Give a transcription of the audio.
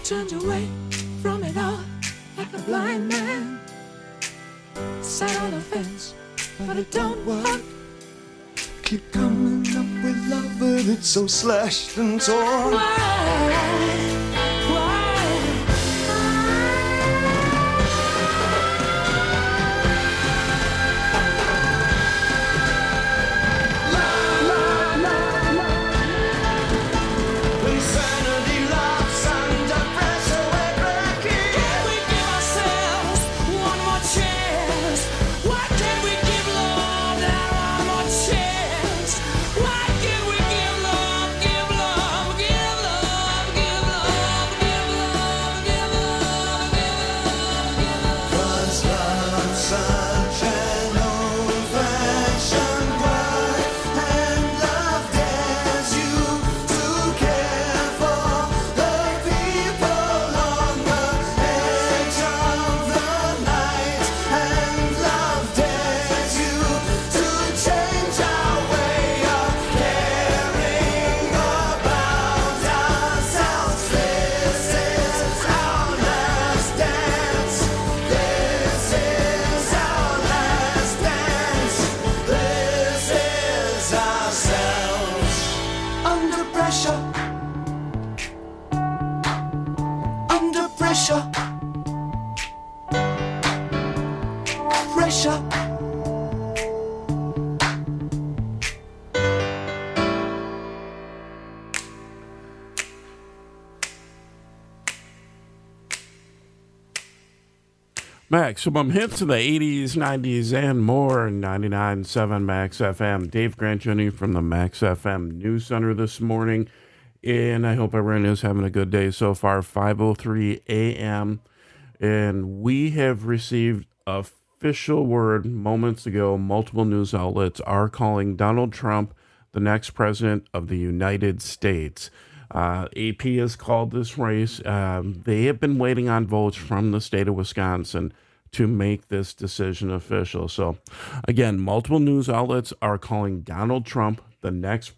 Turned away from it all like a blind man. Sat on the fence, but it don't work. Keep coming up with love, but it's so slashed and torn. Why? Pressure. Maximum hits of the 80s, 90s, and more. 99.7 Max FM. Dave Grant Jr. from the Max FM News Center this morning. And I hope everyone is having a good day so far. 5:03 a.m. And we have received official word moments ago. Multiple news outlets are calling Donald Trump the next president of the United States. AP has called this race. They have been waiting on votes from the state of Wisconsin to make this decision official. So, again, multiple news outlets are calling Donald Trump the next